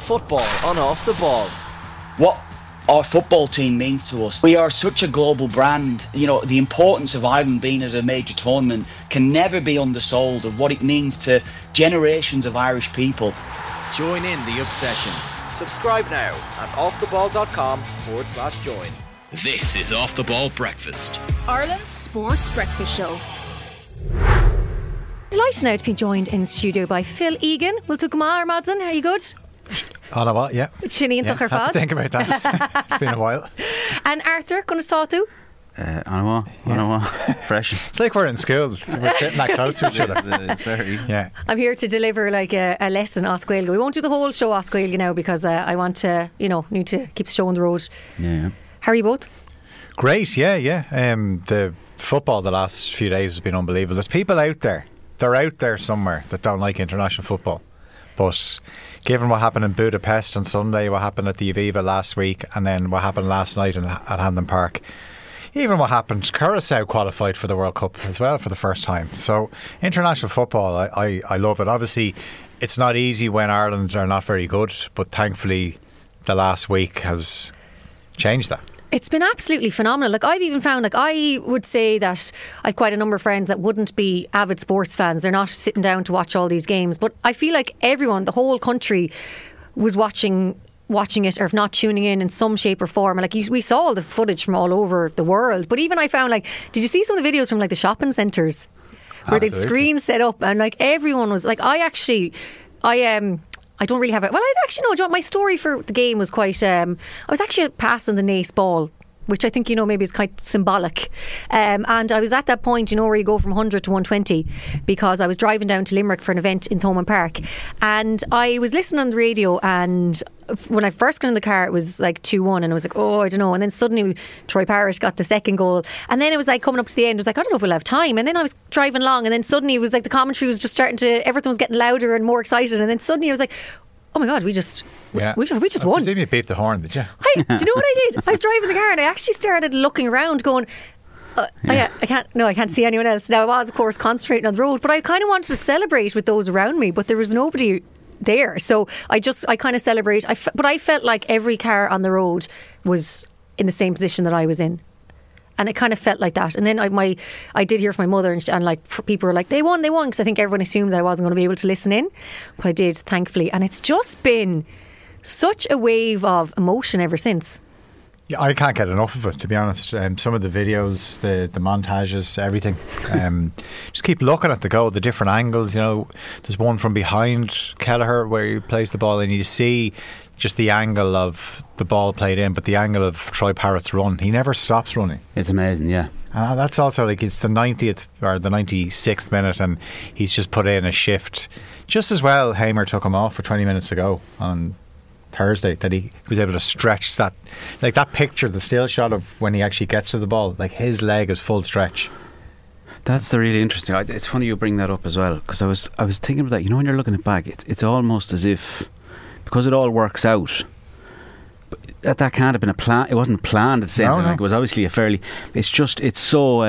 football on Off the Ball. What our football team means to us. We are such a global brand. You know, the importance of Ireland being at a major tournament can never be undersold, of what it means to generations of Irish people. Join in the obsession. Subscribe now at offtheball.com/join. This is Off the Ball Breakfast, Ireland's sports breakfast show. Delighted now to be joined in studio by Phil Egan. Will tu Gmar Madsen? Are you good? Oh, no, what? Yeah. Shini Have to think about that. It's been a while. And Arthur, going to start too? I don't know. Fresh. It's like we're in school. We're sitting that close to each other. It's very. Yeah. I'm here to deliver like a lesson Osquailga. We won't do the whole show Osquailga now because I want to, need to keep the show on the road. Yeah. How are you both? Great, yeah. The football the last few days has been unbelievable. There's people out there. They're out there somewhere that don't like international football. But given what happened in Budapest on Sunday, what happened at the Aviva last week, and then what happened last night at Hampden Park, even what happened, Curaçao qualified for the World Cup as well for the first time. So international football, I love it. Obviously, it's not easy when Ireland are not very good, but thankfully the last week has changed that. It's been absolutely phenomenal. Like, I've even found, I would say that I've quite a number of friends that wouldn't be avid sports fans. They're not sitting down to watch all these games. But I feel like everyone, the whole country, was watching it, or if not tuning in some shape or form. Like, we saw all the footage from all over the world. But even I found, did you see some of the videos from the shopping centres where they'd screens set up and everyone was I don't really have it. Well, I actually know. My story for the game was quite. I was actually passing the Naas ball, which I think maybe is quite symbolic. And I was at that point, where you go from 100 to 120, because I was driving down to Limerick for an event in Thomond Park, and I was listening on the radio. And when I first got in the car, it was 2-1, and I was like, oh, I don't know. And then suddenly Troy Parrish got the second goal, and then it was coming up to the end. I was like, I don't know if we'll have time. And then I was driving along, and then suddenly it was the commentary was just starting to, everything was getting louder and more excited. And then suddenly I was like, oh my God, we just won. I presume you beat the horn, did you? Do you know what I did? I was driving the car and I actually started looking around going, I can't see anyone else. Now, I was, of course, concentrating on the road, but I kind of wanted to celebrate with those around me, but there was nobody there. So I kind of celebrate. But I felt like every car on the road was in the same position that I was in. And it kind of felt like that. And then I did hear from my mother, and people were like, they won, because I think everyone assumed I wasn't going to be able to listen in. But I did, thankfully. And it's just been such a wave of emotion ever since. Yeah, I can't get enough of it, to be honest. Some of the videos, the montages, everything. Just keep looking at the goal, the different angles. There's one from behind Kelleher where he plays the ball, and you see just the angle of the ball played in, but the angle of Troy Parrott's run. He never stops running. It's amazing, yeah. That's also it's the 90th or the 96th minute, and he's just put in a shift. Just as well, Hamer took him off for 20 minutes to go on Thursday, that he was able to stretch that. That picture, the still shot of when he actually gets to the ball, his leg is full stretch. That's the really interesting. It's funny you bring that up as well, because I was thinking about that. When you're looking at it back, it's almost as if, because it all works out, that can't have been a plan. It wasn't planned at the same time. No. It was obviously a fairly. It's so.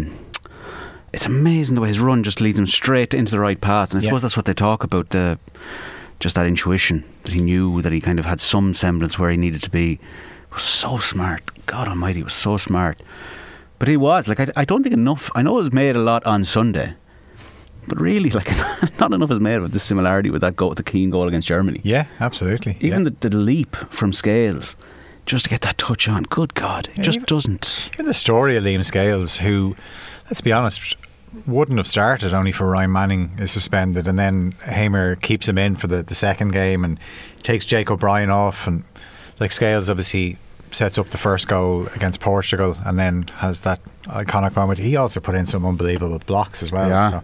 It's amazing the way his run just leads him straight into the right path, and I suppose that's what they talk about. Just that intuition that he knew that he kind of had some semblance where he needed to be. It was so smart. God Almighty, he was so smart. But he was I don't think enough. I know it was made a lot on Sunday. But really, not enough is made of the similarity with that goal, the Keane goal against Germany. Yeah, absolutely. Even the leap from Scales, just to get that touch on. Good God, it just doesn't. Even the story of Liam Scales, who, let's be honest, wouldn't have started only for Ryan Manning is suspended, and then Hamer keeps him in for the second game and takes Jake O'Brien off, and Scales obviously sets up the first goal against Portugal, and then has that iconic moment. He also put in some unbelievable blocks as well.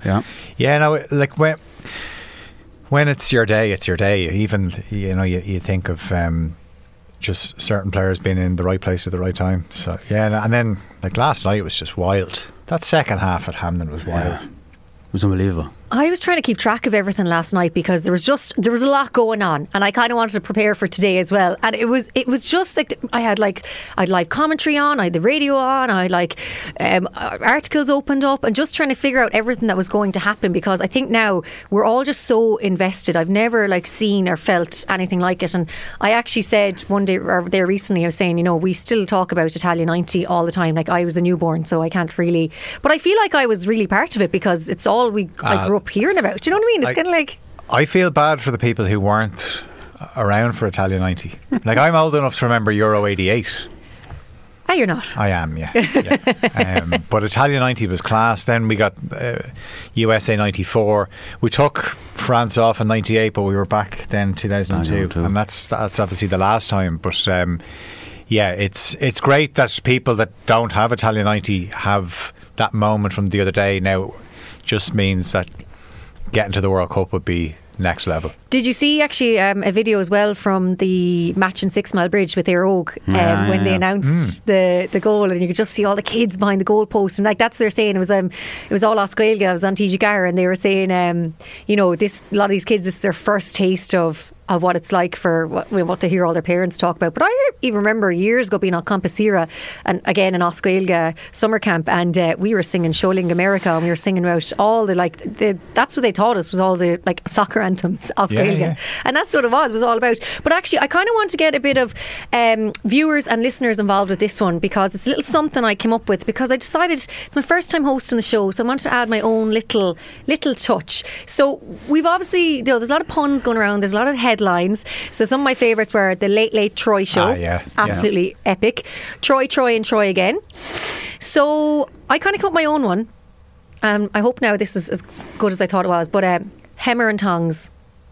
When it's your day, it's your day. Even you think of just certain players being in the right place at the right time. So and then last night was just wild. That second half at Hampden was wild. It was unbelievable. I was trying to keep track of everything last night because there was a lot going on, and I kind of wanted to prepare for today as well. And it was just like I'd live commentary on, I had the radio on, I had articles opened up, and just trying to figure out everything that was going to happen, because I think now we're all just so invested. I've never seen or felt anything like it. And I actually said one day or there recently, I was saying, we still talk about Italia 90 all the time. Like, I was a newborn, so I can't really, but I feel like I was really part of it because it's all I grew up hearing about. Do you know what I mean? It's kind of like, I feel bad for the people who weren't around for Italia 90. Like, I'm old enough to remember Euro 88. Ah, you're not. I am, yeah. But Italia 90 was class. Then we got USA 94. We took France off in 98, but we were back then 2002. And that's obviously the last time. But it's great that people that don't have Italia 90 have that moment from the other day. Now, just means that getting to the World Cup would be next level. Did you see actually a video as well from the match in 6 Mile Bridge with Éire Óg when they announced the goal, and you could just see all the kids behind the goal post, and they're saying it was all Oscailga. I was on TG Gar, and they were saying a lot of these kids, this is their first taste of what it's like for what they hear all their parents talk about. But I even remember years ago being on Campasira, and again in Oscailga summer camp, and we were singing Sholing America, and we were singing about all that's what they taught us, was all the soccer anthems, Oscailga. Yeah. And that's what it was all about. But actually, I kind of want to get a bit of viewers and listeners involved with this one, because it's a little something I came up with, because I decided it's my first time hosting the show, so I wanted to add my own little touch. So we've obviously, there's a lot of puns going around, there's a lot of headlines. So some of my favourites were the Late Troy show. Absolutely epic. Troy and Troy again. So I kind of cut my own one. I hope now this is as good as I thought it was. But Hammer and Tongs.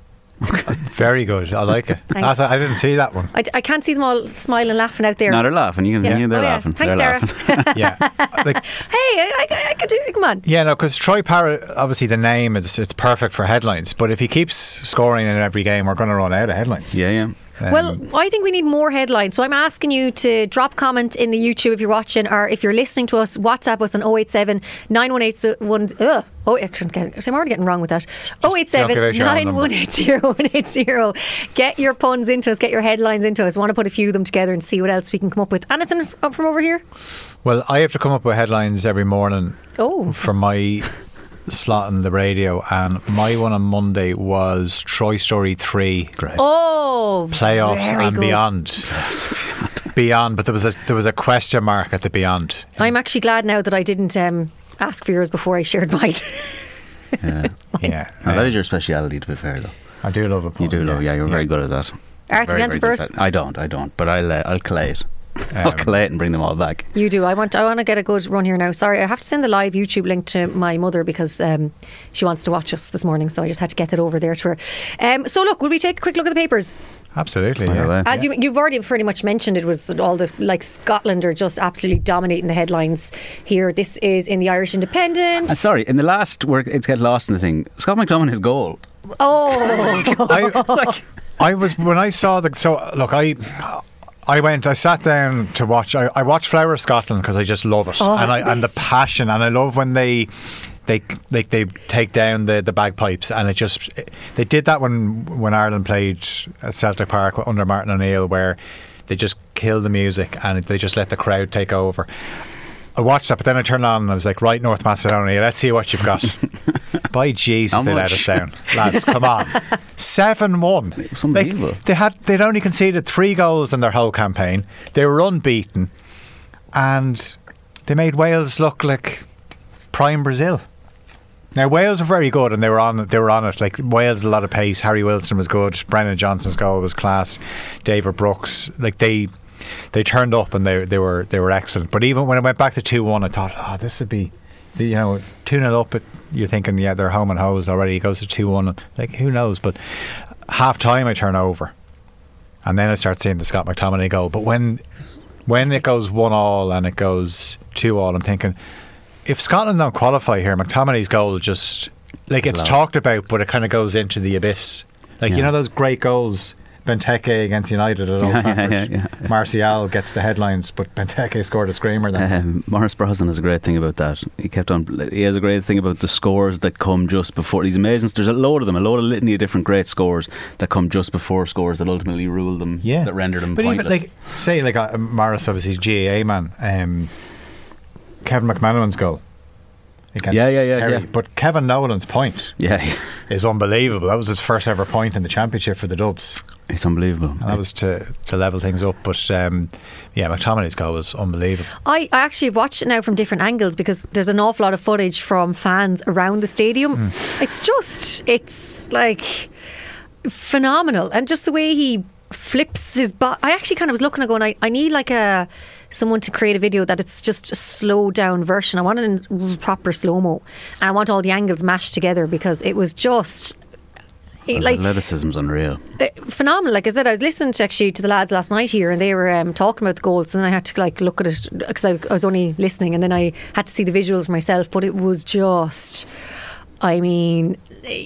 Very good. I like it. I didn't see that one. I can't see them all smiling, laughing out there. No, they're laughing. You can hear they're laughing. Thanks, they're Dara. Yeah. Hey, I could do it. Come on. Yeah, no, because Troy Parrott, obviously the name, it's perfect for headlines. But if he keeps scoring in every game, we're going to run out of headlines. Yeah. Well, I think we need more headlines. So I'm asking you to drop comment in the YouTube if you're watching, or if you're listening to us, WhatsApp us on 087 918 I'm already getting wrong with that. 087 9180 180. Get your puns into us, get your headlines into us. I want to put a few of them together and see what else we can come up with. Anything from over here? Well, I have to come up with headlines every morning for my slot on the radio, and my one on Monday was Troy Story 3. Great. Playoffs and beyond. Beyond, but there was a question mark at the beyond. I'm actually glad now that I didn't ask for yours before I shared mine. Yeah. That is your speciality, to be fair, though. I do love it. You do love. Yeah, you're very good at that. Arthur, you first. I don't. But I'll collate. I'll collate and bring them all back. You do. I want to get a good run here now. Sorry, I have to send the live YouTube link to my mother because she wants to watch us this morning, so I just had to get it over there to her. So look, will we take a quick look at the papers? Absolutely, yeah. As you've already pretty much mentioned, it was all the Scotland are just absolutely dominating the headlines here. This is in the Irish Independent. Sorry, in the last work, it's get lost in the thing. Scott McTominay's goal. Oh, God. I was when I saw the. So look, I sat down to watch. I watched Flower of Scotland because I just love it, and the passion, and I love when they take down the bagpipes, and they did that when Ireland played at Celtic Park under Martin O'Neill, where they just killed the music and they just let the crowd take over. I watched that, but then I turned on and I was like, right, North Macedonia, let's see what you've got. By Jesus, they let us down. Lads, come on. 7-1. It was unbelievable. They'd only conceded 3 goals in their whole campaign. They were unbeaten, and they made Wales look like prime Brazil. Now, Wales were very good, and they were on it. Like, Wales, a lot of pace. Harry Wilson was good. Brennan Johnson's goal was class. David Brooks, like they turned up, and they were excellent. But even when it went back to 2-1, I thought, this would be, 2-0 up. You're thinking, they're home and hosed already. It goes to 2-1. Like, who knows? But half time, I turn over, and then I start seeing the Scott McTominay goal. But when it goes 1-1 and it goes 2-2, I'm thinking, if Scotland don't qualify here, McTominay's goal just, like, it's talked about, but it kind of goes into the abyss. Like, those great goals Benteke against United at Old Trafford. yeah. Martial gets the headlines, but Benteke scored a screamer then. Maurice Brosnan has a great thing about that. He has a great thing about the scores that come just before. He's amazing. There's a load of them, a load of litany of different great scores that come just before scores that ultimately rule them, that render them pointless. But even, say, Morris, obviously, GAA man, Kevin McManaman's goal. Yeah. But Kevin Nolan's point is unbelievable. That was his first ever point in the championship for the Dubs. It's unbelievable. And that was to level things up. But McTominay's goal was unbelievable. I actually watched it now from different angles because there's an awful lot of footage from fans around the stadium. It's like phenomenal. And just the way he flips his body. I actually kind of was looking and going, I need like someone to create a video that it's just a slowed down version. I want it in proper slow-mo. And I want all the angles mashed together because it was just... athleticism's unreal. Phenomenal. Like I said, I was listening to the lads last night here, and they were talking about the goals, and then I had to look at it because I was only listening, and then I had to see the visuals for myself. But it was just, I mean,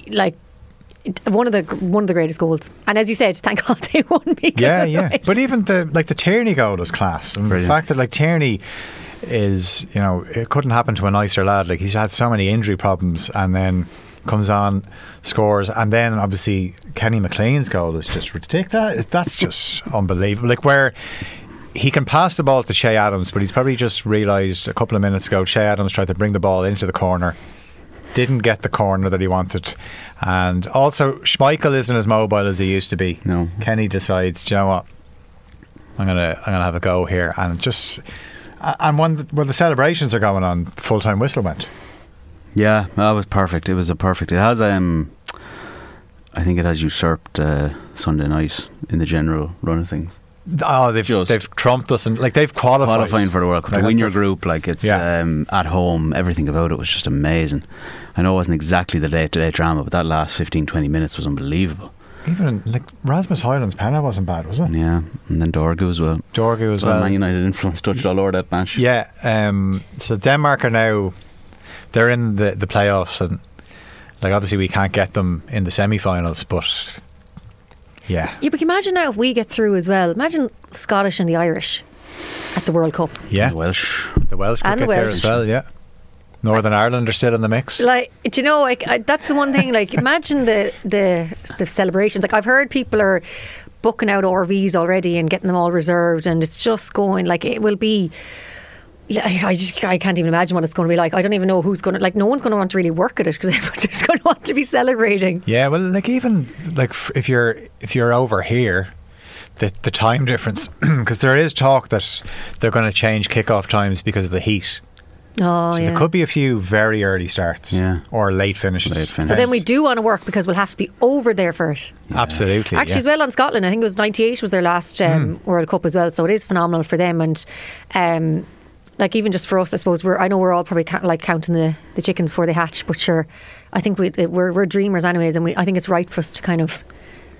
one of the greatest goals. And as you said, thank God they won. Yeah. But even the Tierney goal was class, and brilliant. The fact that Tierney is, it couldn't happen to a nicer lad. Like, he's had so many injury problems, and then comes on, scores, and then obviously Kenny McLean's goal is just ridiculous. That's just unbelievable. Like, where he can pass the ball to Che Adams, but he's probably just realised a couple of minutes ago Che Adams tried to bring the ball into the corner, didn't get the corner that he wanted, and also Schmeichel isn't as mobile as he used to be. No. Kenny decides, do you know what, I'm gonna have a go here, and when the celebrations are going on, the full-time whistle went. Yeah, that was perfect. It was perfect. It has, I think it has usurped Sunday night in the general run of things. Oh, they've trumped us, and they've qualifying for the World Cup. Right, to win your group, it's at home. Everything about it was just amazing. I know it wasn't exactly the day-to-day drama, but that last 15-20 minutes was unbelievable. Even Rasmus Højlund's penalty wasn't bad, was it? Yeah, and then Dorgu as well. Man United influence touched all over that match. Yeah, so Denmark are now, they're in the playoffs, and obviously we can't get them in the semi-finals, but yeah, but imagine now if we get through as well. Imagine Scottish and the Irish at the World Cup. Yeah, the Welsh could get there as well. Yeah, Northern Ireland are still in the mix. That's the one thing. Imagine the celebrations. I've heard people are booking out RVs already and getting them all reserved, and it's just going it will be. I can't even imagine what it's going to be like. I don't even know who's going to no one's going to want to really work at it because everyone's just going to want to be celebrating. Yeah, well, even if you're over here, the time difference, because there is talk that they're going to change kickoff times because of the heat. Oh, so there could be a few very early starts, or late finishes. So then we do want to work because we'll have to be over there for it. Yeah. Absolutely. Actually, as well on Scotland, I think it was 98 was their last World Cup as well. So it is phenomenal for them, and even just for us, I suppose I know we're all probably counting the chickens before they hatch, but sure, I think we're dreamers anyways, and I think it's right for us to kind of,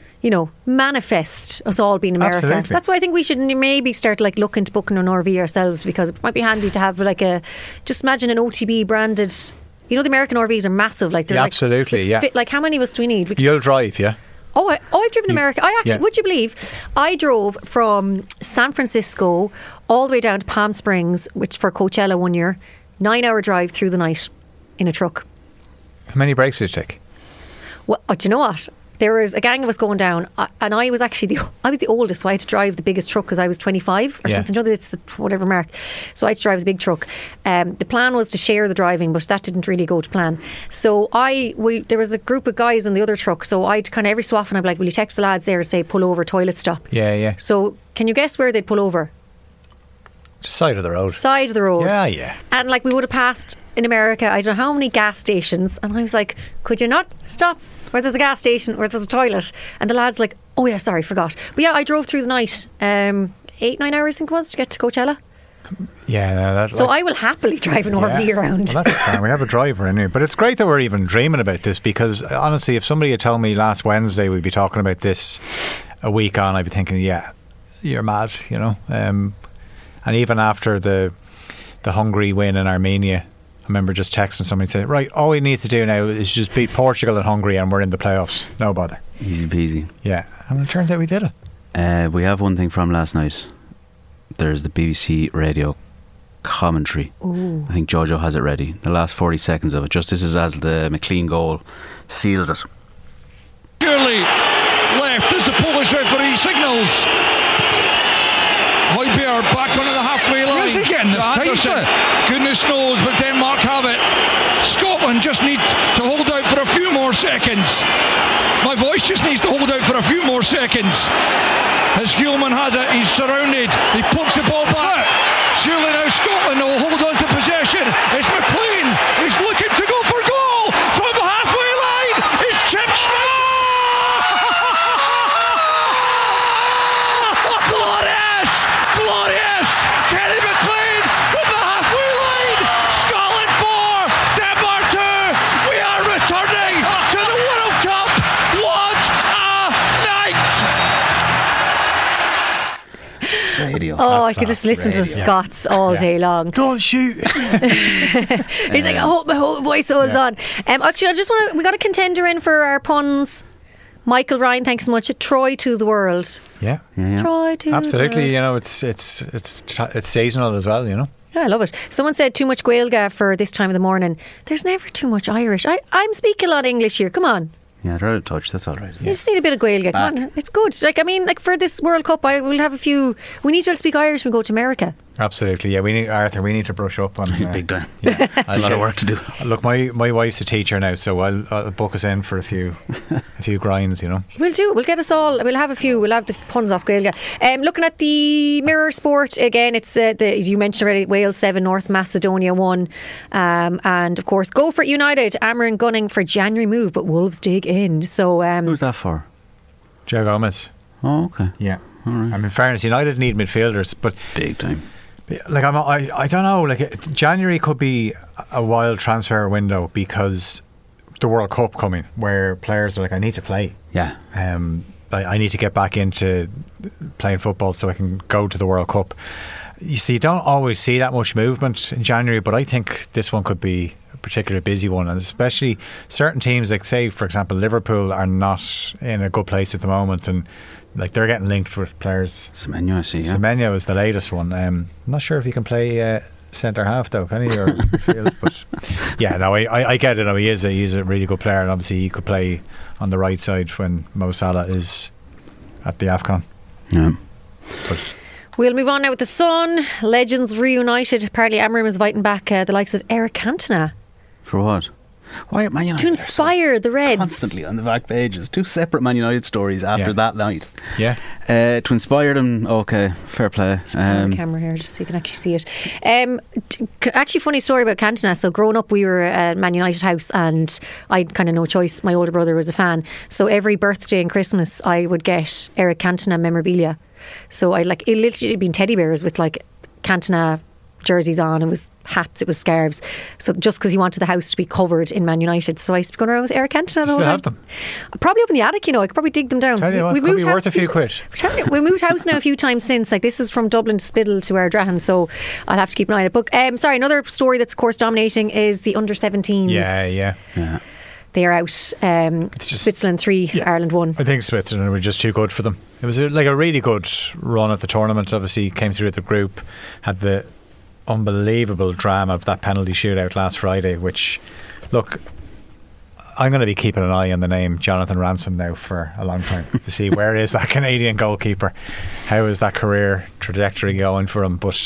manifest us all being America. Absolutely. That's why I think we should maybe start looking to booking an RV ourselves, because it might be handy to have just imagine an OTB branded. The American RVs are massive. They're absolutely, yeah. Fit, how many of us do we need? You'll drive, yeah. I've driven America. Would you believe I drove from San Francisco all the way down to Palm Springs, which for Coachella one year, 9-hour drive through the night in a truck. How many breaks did you take? Well, do you know what? There was a gang of us going down, and I was actually the oldest, so I had to drive the biggest truck because I was 25 or something. It's whatever mark. So I had to drive the big truck. The plan was to share the driving, but that didn't really go to plan. So there was a group of guys in the other truck, so I'd kind of every so often I'd be like, will you text the lads there and say pull over, toilet stop? Yeah. So can you guess where they'd pull over? Just side of the road. Side of the road. Yeah. And we would have passed in America, I don't know how many gas stations, and I was like, could you not stop where there's a gas station, where there's a toilet? And the lad's like, oh yeah, sorry, forgot. But yeah, I drove through the night, 8-9 hours I think it was, to get to Coachella. Yeah, I will happily drive an RV around. Well, that's fine. We have a driver in here, but it's great that we're even dreaming about this, because honestly, if somebody had told me last Wednesday we'd be talking about this a week on, I'd be thinking, yeah, you're mad, and even after the Hungary win in Armenia, I remember just texting somebody saying, right, all we need to do now is just beat Portugal and Hungary and we're in the playoffs. No bother. Easy peasy. Yeah. And it turns out we did it. We have one thing from last night. There's the BBC radio commentary. Ooh. I think Jojo has it ready. The last 40 seconds of it. Just this is as the McLean goal seals it. Purely left as the Polish referee signals. Højbjerg back onto the halfway line. Where's he getting this time for? Goodness knows, but Denmark have it. Scotland just need to hold out for a few more seconds. My voice just needs to hold out for a few more seconds. As Hjulman has it, he's surrounded. He pokes the ball back. Surely now Scotland will hold on to possession. It's McLean. He's looking to go for goal from the halfway line. It's chipped. Glorious! Glorious! Kenny McLean from the halfway line. Scotland 4, Denmark 2. We are returning to the World Cup. What a night! Radio. Oh, I could just listen to the Scots all day long. Don't shoot. He's like, I hope my whole voice holds on. Actually, I just want to. We got a contender in for our puns. Michael Ryan, thanks so much. Troy to the world. Yeah. Troy to Absolutely. the world. It's seasonal as well. Yeah, I love it. Someone said too much Gaeilge for this time of the morning. There's never too much Irish. I'm speaking a lot of English here. Come on. Yeah, they're out of touch. That's all right. You just need a bit of Gaeilge. Come on. It's good. For this World Cup, we'll have a few. We need to be able to speak Irish when we go to America. Absolutely. Yeah, we need to brush up on Big time. Yeah, A lot of work to do. Look, my wife's a teacher now, so I'll book us in for a few grinds. We'll do. We'll get us all. We'll have a few. We'll have the puns off Gaeilge. Looking at the Mirror Sport again, it's as you mentioned already, Wales 7, North Macedonia 1, and of course Go For It United, Amarin gunning for January move, but Wolves dig in. So who's that for? Joe Gomez. Oh, okay. Yeah. All right. I mean, in fairness, United need midfielders, but big time. Like I don't know. Like January could be a wild transfer window because the World Cup coming, where players are like, I need to play. Yeah. I need to get back into playing football so I can go to the World Cup. You see, you don't always see that much movement in January, but I think this one could be a particularly busy one, and especially certain teams, like say for example Liverpool, are not in a good place at the moment, and like they're getting linked with players. Semenyo, I see. Yeah. Semenyo is the latest one. I'm not sure if he can play centre half though, can he? Or midfield? But yeah, no, I get it. No, he's a really good player, and obviously he could play on the right side when Mo Salah is at the AFCON. Yeah. But we'll move on now with the Sun. Legends reunited. Apparently Amarim is inviting back the likes of Eric Cantona. For what? Why are Man United to inspire the Reds? Constantly on the back pages. Two separate Man United stories after that night. Yeah. To inspire them, okay, fair play. The camera here just so you can actually see it. Actually, funny story about Cantona. So growing up, we were at Man United house, and I had kind of no choice. My older brother was a fan, so every birthday and Christmas I would get Eric Cantona memorabilia. So it literally been teddy bears with like Cantona jerseys on, it was hats, it was scarves, so just because he wanted the house to be covered in Man United. So I used to be going around with Eric Cantona the whole time. Have them? Probably up in the attic, I could probably dig them down. Tell you what, it could be worth a few quid. We moved house now a few times since. Like this is from Dublin to Spiddle to Ardrahan, so I'll have to keep an eye on it. But another story that's of course dominating is the under-17s. Yeah. They are out. Switzerland 3, Ireland 1. I think Switzerland were just too good for them. It was a really good run at the tournament. Obviously came through the group, had the unbelievable drama of that penalty shootout last Friday, which, look, I'm going to be keeping an eye on the name Jonathan Ransom now for a long time to see where is that Canadian goalkeeper, how is that career trajectory going for him. But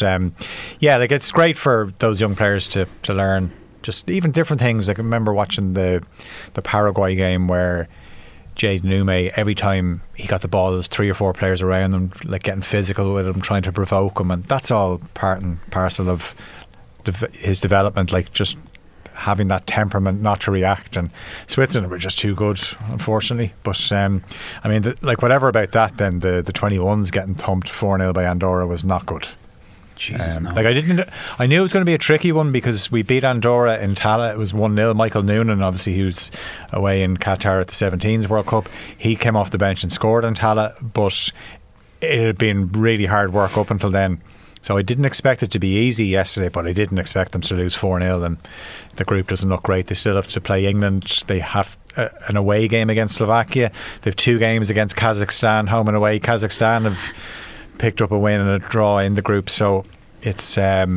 it's great for those young players to learn just even different things. Like I remember watching the Paraguay game where Jade Nume, every time he got the ball, there was 3 or 4 players around him, like getting physical with him, trying to provoke him, and that's all part and parcel of his development, like just having that temperament not to react. And Switzerland were just too good, unfortunately. But whatever about that, then the 21s getting thumped 4-0 by Andorra was not good. Jesus, no. I knew it was going to be a tricky one because we beat Andorra in Tallaght. It was 1-0. Michael Noonan, obviously, who's away in Qatar at the 17s World Cup, he came off the bench and scored in Tallaght, but it had been really hard work up until then. So I didn't expect it to be easy yesterday, but I didn't expect them to lose 4-0, and the group doesn't look great. They still have to play England. They have an away game against Slovakia. They've 2 games against Kazakhstan, home and away. Kazakhstan have picked up a win and a draw in the group, so it's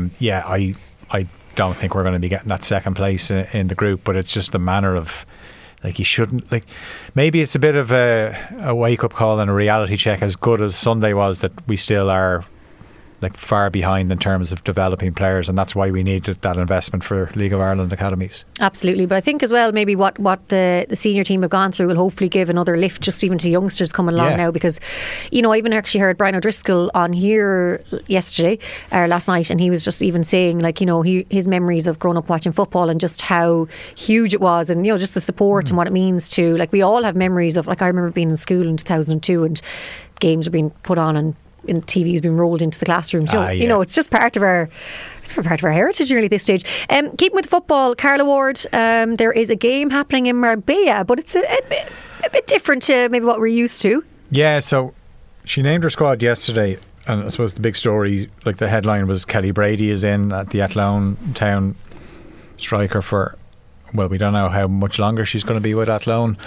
I don't think we're going to be getting that second place in the group, but it's just the manner of, like, you shouldn't, like, maybe it's a bit of a wake up call and a reality check, as good as Sunday was, that we still are like far behind in terms of developing players, and that's why we needed that investment for League of Ireland academies. Absolutely, but I think as well maybe what the senior team have gone through will hopefully give another lift just even to youngsters coming along now, because I even actually heard Brian O'Driscoll on here yesterday or last night, and he was just even saying, like, his memories of growing up watching football and just how huge it was, and just the support and what it means to, like, we all have memories of, like, I remember being in school in 2002 and games were being put on and TV's been rolled into the classroom. It's just part of our heritage really at this stage. Keeping with football, Carla Ward, there is a game happening in Marbella, but it's a bit different to maybe what we're used to. Yeah, so she named her squad yesterday, and I suppose the big story, like the headline was, Kelly Brady is in at the Athlone Town striker for, well, we don't know how much longer she's going to be with Athlone.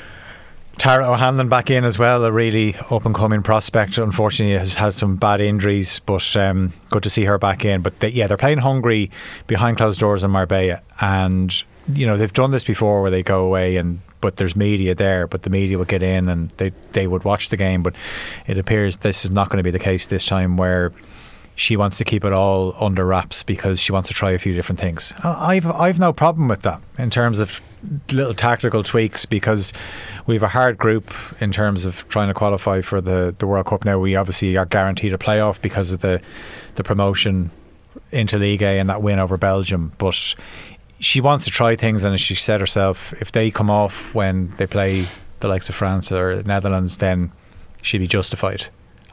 Tara O'Hanlon back in as well, a really up-and-coming prospect. Unfortunately, has had some bad injuries, but good to see her back in. But they're playing Hungary behind closed doors in Marbella, and they've done this before where they go away, but there's media there, but the media would get in and they would watch the game. But it appears this is not going to be the case this time, where she wants to keep it all under wraps because she wants to try a few different things. I've no problem with that in terms of little tactical tweaks, because we have a hard group in terms of trying to qualify for the World Cup now. We obviously are guaranteed a playoff because of the promotion into Ligue A and that win over Belgium, but she wants to try things, and as she said herself, if they come off when they play the likes of France or Netherlands, then she'd be justified.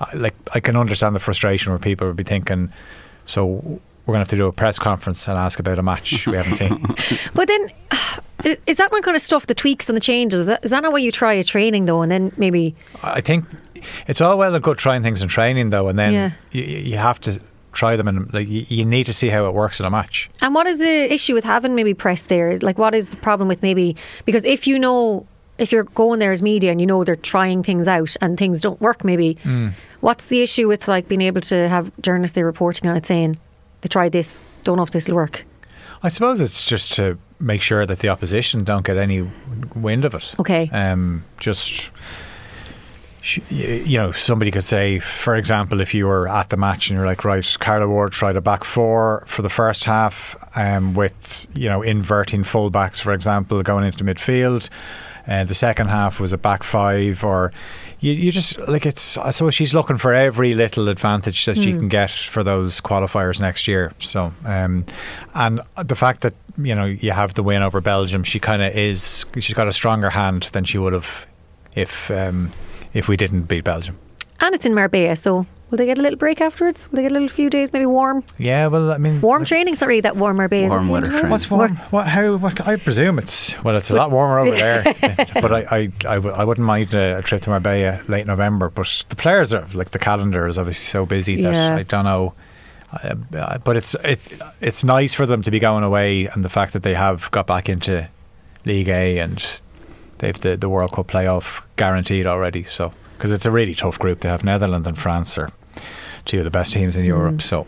I can understand the frustration where people would be thinking, so we're going to have to do a press conference and ask about a match we haven't seen. But then, is that one kind of stuff, the tweaks and the changes, is that not what you try at training though, and then maybe... I think it's all well and good trying things in training though, and then you have to try them, and you need to see how it works in a match. And what is the issue with having maybe press there? Like, what is the problem with maybe... Because if you're going there as media and they're trying things out and things don't work maybe, what's the issue with, like, being able to have journalists there reporting on it saying they tried this, don't know if this will work? I suppose it's just to make sure that the opposition don't get any wind of it. Okay. Somebody could say, for example, if you were at the match and you're like, right, Carla Ward tried a back four for the first half, with inverting fullbacks, for example, going into midfield. The second half was a back five, or you just, like, it's, I suppose she's looking for every little advantage that she can get for those qualifiers next year. So and the fact that you have the win over Belgium, she's got a stronger hand than she would have if we didn't beat Belgium. And it's in Marbella, so will they get a little break afterwards? Will they get a little few days, maybe warm? Yeah, well, I mean, warm training. It's not really that warm. Marbella. Warm weather training. What's warm? What? I presume it's a lot warmer over there. But I wouldn't mind a trip to Marbella late November. But the players are, like, the calendar is obviously so busy that I don't know. But it's nice for them to be going away, and the fact that they have got back into Ligue A and they've the World Cup playoff guaranteed already. So, because it's a really tough group. They have Netherlands and France are two of the best teams in Europe. So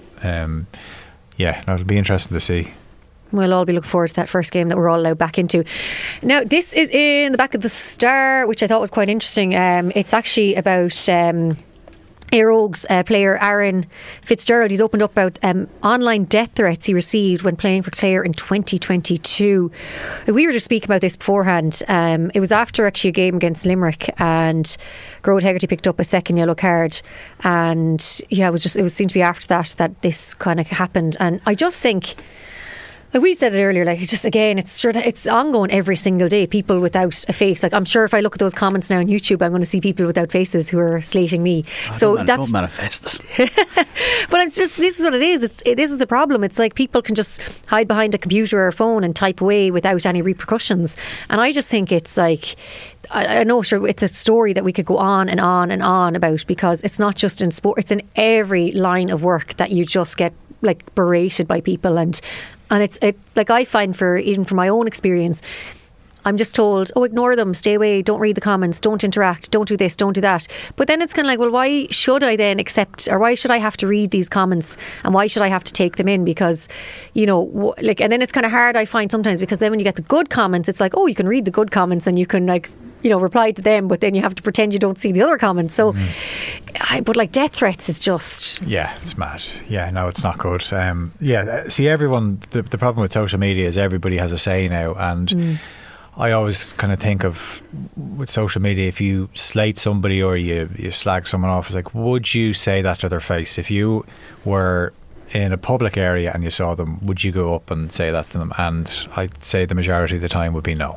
it'll be interesting to see. We'll all be looking forward to that first game that we're all allowed back into. Now, this is in the back of the Star, which I thought was quite interesting. It's actually about Éire Óg's player Aaron Fitzgerald. He's opened up about online death threats he received when playing for Clare in 2022. We were just speaking about this beforehand. It was after actually a game against Limerick, and Gerard Hegarty picked up a second yellow card, and it seemed to be after that this kind of happened. And I just think, like we said it earlier, like, it's just, again, it's ongoing every single day. People without a face. Like, I'm sure if I look at those comments now on YouTube, I'm going to see people without faces who are slating me. Don't manifest it. But it's just, this is what it is. This is the problem. It's like people can just hide behind a computer or a phone and type away without any repercussions. And I just think it's like, I know, sure, it's a story that we could go on and on and on about, because it's not just in sport, it's in every line of work that you just get, like, berated by people. And it's like, I find, even from my own experience, I'm just told, oh, ignore them, stay away, don't read the comments, don't interact, don't do this, don't do that. But then it's kind of like, well, why should I then accept, or why should I have to read these comments, and why should I have to take them in? Because, you know, and then it's kind of hard, I find sometimes, because then when you get the good comments, it's like, oh, you can read the good comments and you can, like, you know, reply to them, but then you have to pretend you don't see the other comments. So, but like death threats is just... Yeah, it's mad. Yeah, no, it's not good. See, everyone, the problem with social media is everybody has a say now, and I always kind of think of, with social media, if you slate somebody or you slag someone off, it's like, would you say that to their face? If you were in a public area and you saw them, would you go up and say that to them? And I'd say the majority of the time would be no.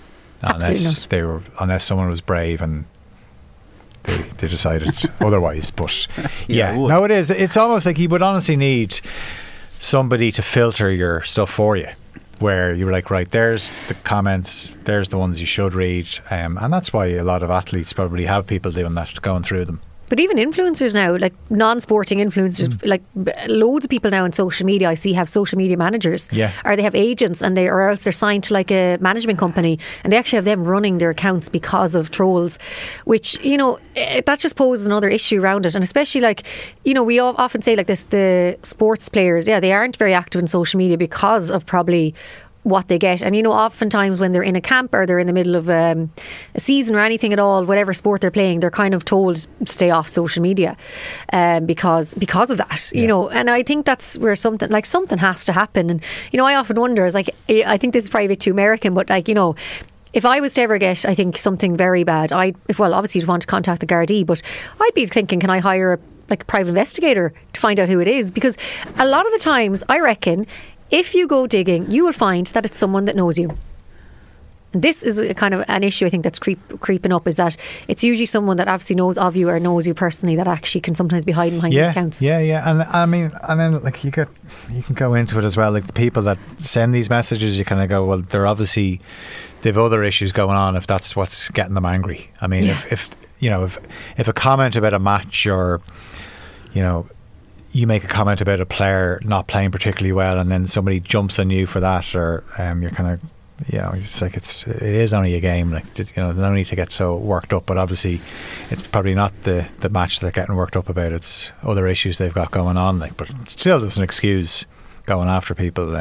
Unless someone was brave and they decided otherwise. But no, it is. It's almost like you would honestly need somebody to filter your stuff for you, where you were like, right, there's the comments, there's the ones you should read, and that's why a lot of athletes probably have people doing that, going through them. But even influencers now, like non-sporting influencers, like loads of people now on social media I see have social media managers. Yeah. Or they have agents, or else they're signed to like a management company, and they actually have them running their accounts because of trolls, which, you know, that just poses another issue around it. And especially, like, you know, we often say like this, the sports players, they aren't very active in social media because of probably what they get. And, you know, oftentimes when they're in a camp or they're in the middle of a season or anything at all, whatever sport they're playing, they're kind of told to stay off social media because of that, you know. And I think that's where something has to happen. And, you know, I often wonder, is like, I think this is probably a bit too American, but, like, you know, if I was to ever get, I think, something very bad, obviously you'd want to contact the Gardaí, but I'd be thinking, can I hire a private investigator to find out who it is? Because a lot of the times, I reckon, if you go digging, you will find that it's someone that knows you. And this is a kind of an issue I think that's creeping up, is that it's usually someone that obviously knows of you or knows you personally that actually can sometimes be hiding behind these accounts. Yeah. And I mean, and then like you can go into it as well. Like the people that send these messages, you kind of go, well, they've other issues going on if that's what's getting them angry. I mean, if a comment about a match, or, you know, you make a comment about a player not playing particularly well, and then somebody jumps on you for that, or you're kind of, you know, it's like it is only a game. Like, you know, there's no need to get so worked up. But obviously, it's probably not the match they're getting worked up about. It's other issues they've got going on. Like, but it still doesn't excuse going after people.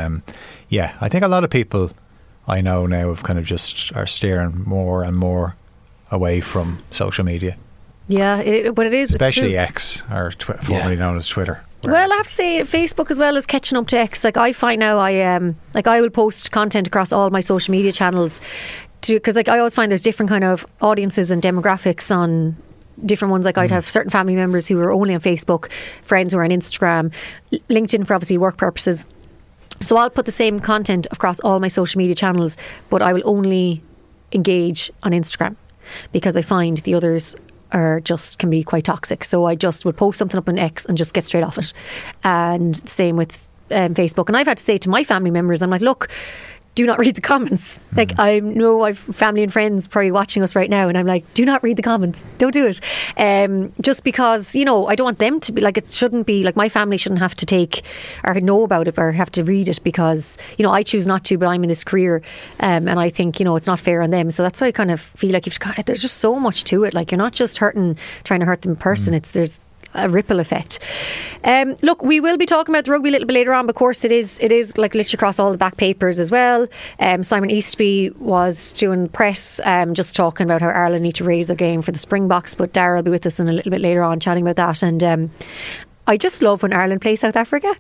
I think a lot of people I know now have kind of just are steering more and more away from social media. Yeah, but it is, especially X, or formerly known as Twitter. Well, I have to say Facebook as well is catching up to X. Like, I find now I will post content across all my social media channels, because like I always find there's different kind of audiences and demographics on different ones. Like I'd have certain family members who are only on Facebook, friends who are on Instagram, LinkedIn for obviously work purposes. So I'll put the same content across all my social media channels, but I will only engage on Instagram, because I find the others can be quite toxic. So I just would post something up on X and just get straight off it. And same with Facebook. And I've had to say to my family members, I'm like, look, do not read the comments. Like, I know I've family and friends probably watching us right now, and I'm like, do not read the comments, don't do it, just because, you know, I don't want them to be like, it shouldn't be like, my family shouldn't have to take or know about it or have to read it, because, you know, I choose not to, but I'm in this career, and I think, you know, it's not fair on them. So that's why I kind of feel like there's just so much to it. Like, you're not just trying to hurt them in person. There's a ripple effect. Look, we will be talking about the rugby a little bit later on, but of course it is like literally across all the back papers as well. Simon Easterby was doing press, just talking about how Ireland need to raise their game for the Springboks, but Darragh will be with us in a little bit later on chatting about that. And I just love when Ireland play South Africa.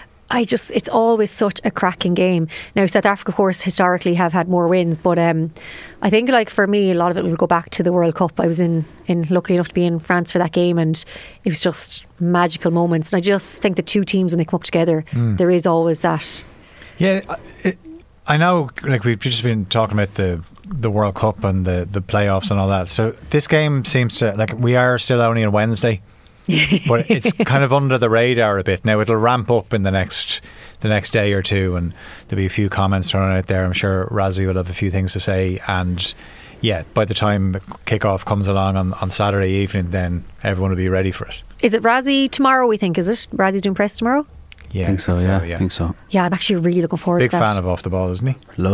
It's always such a cracking game. Now, South Africa, of course, historically have had more wins, but I think, like, for me, a lot of it will go back to the World Cup. I was lucky enough to be in France for that game, and it was just magical moments. And I just think the two teams, when they come up together, there is always that. Yeah, I know, like, we've just been talking about the World Cup and the playoffs and all that. So this game seems to, like, we are still only on Wednesday. But it's kind of under the radar a bit now. It'll ramp up in the next day or two, and there'll be a few comments thrown out there. I'm sure Razzie will have a few things to say, and by the time kickoff comes along on Saturday evening, then everyone will be ready for it. Is it Razzie tomorrow, we think? Is it Razzie's doing press tomorrow? Yeah, I think so. Yeah, I'm actually really looking forward to that. Big fan of Off the Ball, isn't he? Loves it.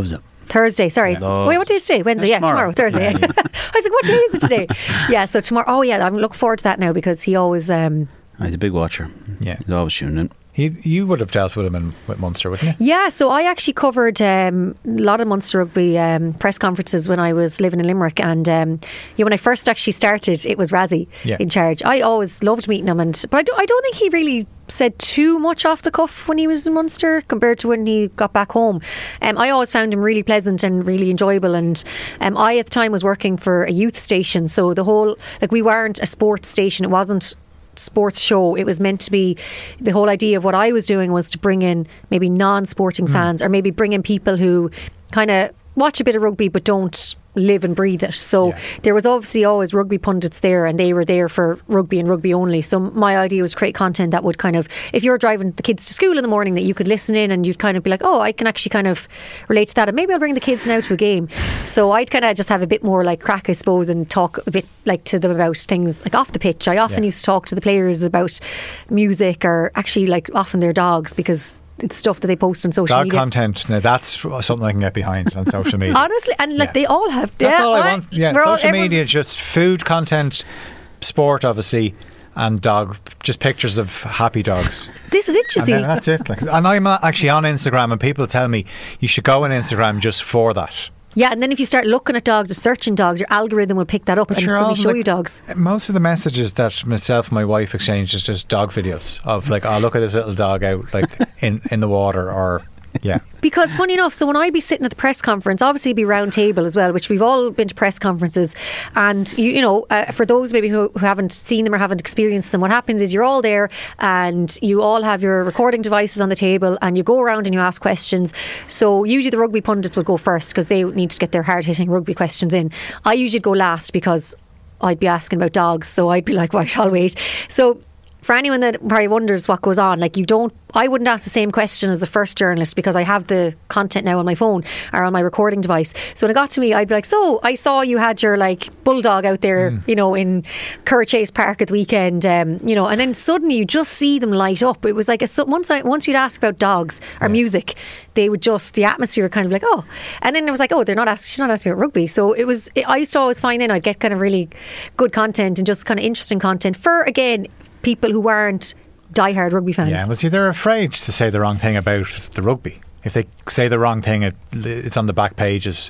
Thursday, sorry. Yeah. Wait, what day is today? Wednesday, yeah, tomorrow, Thursday. Yeah. I was like, what day is it today? Yeah, so tomorrow. Oh, yeah, I'm looking forward to that now because he always. He's a big watcher. Yeah. He's always tuning in. You would have dealt with him with Munster, wouldn't you? Yeah, so I actually covered a lot of Munster rugby press conferences when I was living in Limerick, and when I first actually started, it was Razzie in charge. I always loved meeting him, but I don't think he really said too much off the cuff when he was in Munster compared to when he got back home. I always found him really pleasant and really enjoyable, and I at the time was working for a youth station, so the whole, like, we weren't a sports station, it wasn't sports show. It was meant to be, the whole idea of what I was doing was to bring in maybe non-sporting fans, or maybe bring in people who kind of watch a bit of rugby but don't live and breathe it. So there was obviously always rugby pundits there, and they were there for rugby and rugby only. So my idea was create content that would kind of, if you're driving the kids to school in the morning, that you could listen in and you'd kind of be like, oh, I can actually kind of relate to that, and maybe I'll bring the kids now to a game. So I'd kind of just have a bit more like crack, I suppose, and talk a bit like to them about things like off the pitch. I often used to talk to the players about music, or actually like often their dogs, because it's stuff that they post on social media. Dog content, now that's something I can get behind on social media. Honestly, and like they all have. That's all I want. Yeah, social media, just food content, sport, obviously, and dog, just pictures of happy dogs. This is it, you see. And that's it. Like, and I'm actually on Instagram, and people tell me you should go on Instagram just for that. Yeah, and then if you start looking at dogs or searching dogs, your algorithm will pick that up and suddenly show you dogs. Most of the messages that myself and my wife exchange is just dog videos of like, oh, look at this little dog out like in the water, or yeah. Because funny enough, so when I'd be sitting at the press conference, obviously it'd be round table as well, which we've all been to press conferences, and you know, for those maybe who haven't seen them or haven't experienced them, what happens is you're all there and you all have your recording devices on the table, and you go around and you ask questions. So usually the rugby pundits would go first because they need to get their hard-hitting rugby questions in. I usually go last because I'd be asking about dogs, so I'd be like, right, I'll wait. So for anyone that probably wonders what goes on, like, I wouldn't ask the same question as the first journalist because I have the content now on my phone or on my recording device. So when it got to me, I'd be like, so I saw you had your like bulldog out there, you know, in Currachase Park at the weekend, you know, and then suddenly you just see them light up. It was like once you'd ask about dogs or music, they would just, the atmosphere kind of like, oh, and then it was like, oh, she's not asking about rugby. So I used to always find then I'd get kind of really good content and just kind of interesting content for, again, people who weren't diehard rugby fans. Yeah, well, see, they're afraid to say the wrong thing about the rugby. If they say the wrong thing, it's on the back pages.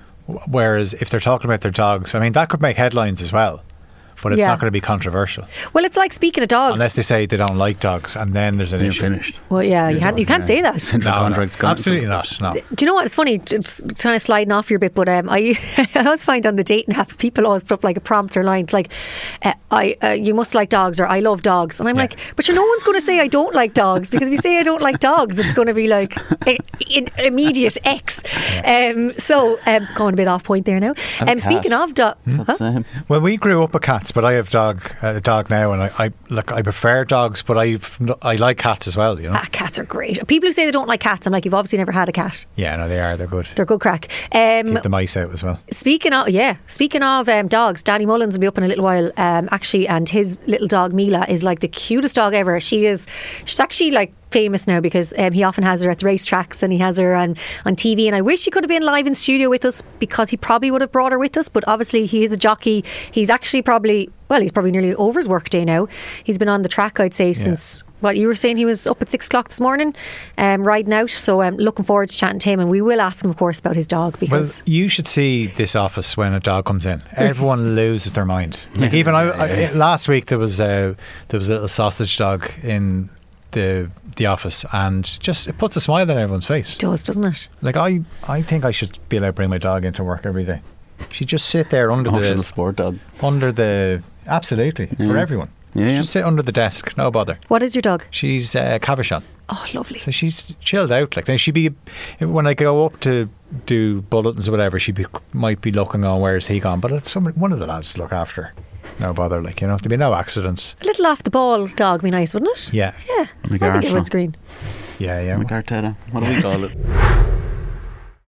Whereas if they're talking about their dogs, I mean, that could make headlines as well, but it's not going to be controversial. Well, it's like, speaking of dogs, unless they say they don't like dogs, and then there's an issue. Finished. Well, yeah, you can't say that. No, absolutely not. No. Do you know what? It's funny. It's kind of sliding off your bit, but I always find on the dating apps, people always put up like a prompt or lines like, "You must like dogs," or "I love dogs," and I'm like, but no one's going to say I don't like dogs, because if you say I don't like dogs, it's going to be like immediate X. So going a bit off point there now. Speaking of dogs, well, we grew up with cats, but I have a dog now, and I prefer dogs, but I like cats as well, you know. Cats are great. People who say they don't like cats, I'm like, you've obviously never had a cat. Yeah, no, they are. They're good. They're good crack. Keep the mice out as well. Speaking of dogs, Danny Mullins will be up in a little while, actually, and his little dog Mila is like the cutest dog ever. She's actually like famous now because he often has her at the racetracks, and he has her on TV, and I wish he could have been live in studio with us, because he probably would have brought her with us, but obviously he is a jockey. He's actually probably nearly over his work day now. He's been on the track, I'd say, since what you were saying. He was up at 6 o'clock this morning riding out, so I'm looking forward to chatting to him, and we will ask him, of course, about his dog, because you should see this office when a dog comes in. Everyone loses their mind. Like, even last week there was a little sausage dog in the office, and just it puts a smile on everyone's face. It does, doesn't it? Like, I think I should be allowed to bring my dog into work every day. She'd just sit there under the little sport dog. Absolutely, for everyone. Yeah. Just sit under the desk, no bother. What is your dog? She's Cavachon. Oh, lovely. So she's chilled out. Like, now she'd be, when I go up to do bulletins or whatever, might be looking on, where's he gone? But it's one of the lads to look after her. No bother, like, you know, there'd be no accidents. A little off the ball dog would be nice, wouldn't it? Yeah. I think everyone's green. Yeah. McArteta. What do we call it?